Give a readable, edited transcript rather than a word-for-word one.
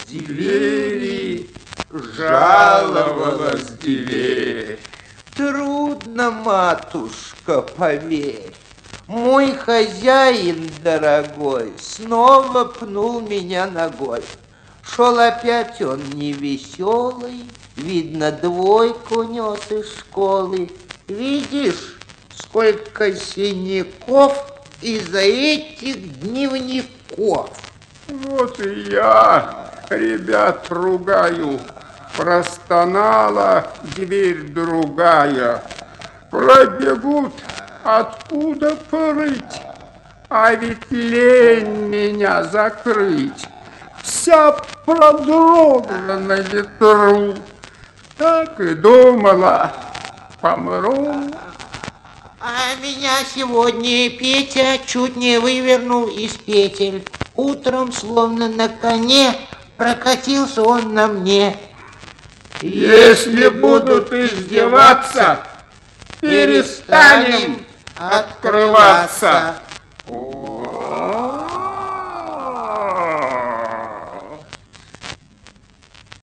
двери, жаловалась дверь. Трудно, матушка, поверь. Мой хозяин дорогой снова пнул меня ногой. Шел опять он невеселый, видно, двойку нес из школы. Видишь, сколько синяков из-за этих дневников. Вот и я, ребят, ругаю. Простонала дверь другая. Пробегут, откуда порыть, а ведь лень меня закрыть. Вся продрогла на ветру. Так и думала, помру. А меня сегодня Петя чуть не вывернул из петель. Утром, словно на коне, прокатился он на мне. Если будут издеваться, перестанем открываться.